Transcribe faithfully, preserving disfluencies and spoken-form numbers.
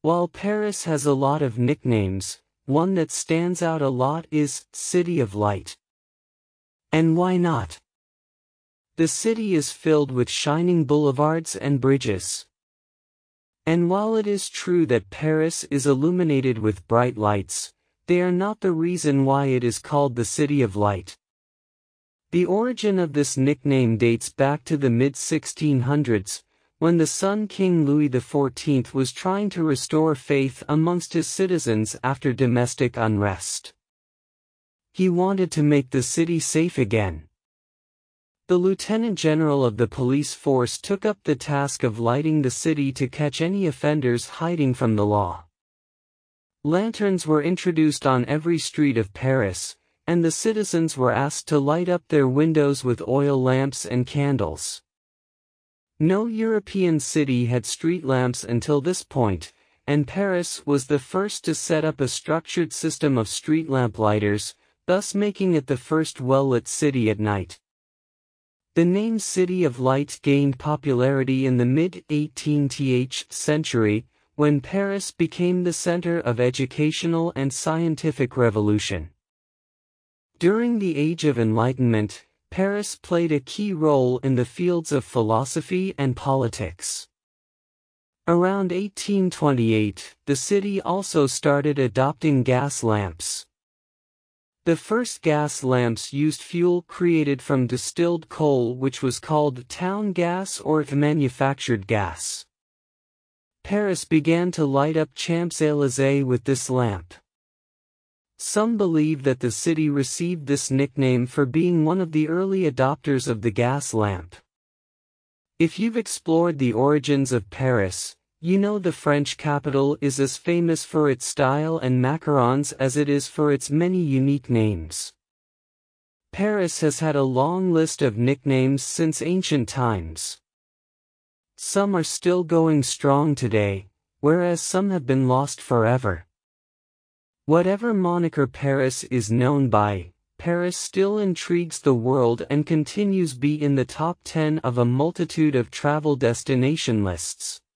While Paris has a lot of nicknames, one that stands out a lot is City of Light. And why not? The city is filled with shining boulevards and bridges. And while it is true that Paris is illuminated with bright lights, they are not the reason why it is called the City of Light. The origin of this nickname dates back to the mid sixteen hundreds, when the Sun King Louis the fourteenth was trying to restore faith amongst his citizens after domestic unrest. He wanted to make the city safe again. The Lieutenant General of the police force took up the task of lighting the city to catch any offenders hiding from the law. Lanterns were introduced on every street of Paris, and the citizens were asked to light up their windows with oil lamps and candles. No European city had street lamps until this point, and Paris was the first to set up a structured system of street lamp lighters, thus making it the first well-lit city at night. The name City of Light gained popularity in the mid-eighteenth century, when Paris became the center of educational and scientific revolution. During the Age of Enlightenment, Paris played a key role in the fields of philosophy and politics. Around eighteen twenty-eight, the city also started adopting gas lamps. The first gas lamps used fuel created from distilled coal, which was called town gas or manufactured gas. Paris began to light up Champs-Élysées with this lamp. Some believe that the city received this nickname for being one of the early adopters of the gas lamp. If you've explored the origins of Paris, you know the French capital is as famous for its style and macarons as it is for its many unique names. Paris has had a long list of nicknames since ancient times. Some are still going strong today, whereas some have been lost forever. Whatever moniker Paris is known by, Paris still intrigues the world and continues to be in the top ten of a multitude of travel destination lists.